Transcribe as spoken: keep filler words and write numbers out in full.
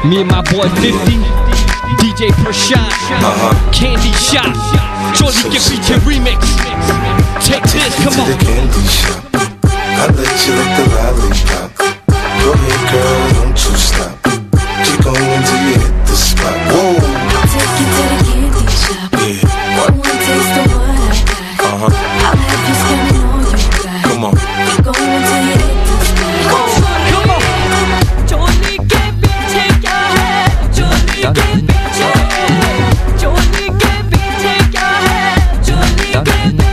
Me and my boy fifty, D J Prashant, uh-huh. Candy Shop, Jordy so Get Beat Remix. Take this, come on. To the candy shop, I let you lick the lollipop. Go ahead, girl, don't you stop. Keep going till you hit the spot. Whoa. I'll take you to the candy shop. Yeah. One more taste of what I got. Uh huh. I'll have you spending all you got. Come on. Keep going till you hit the spot. Come on. Jordy Get Beat, take your head. Jordy Get Beat, take your head. Jordy Get Beat, take your head. Jordy Get Beat.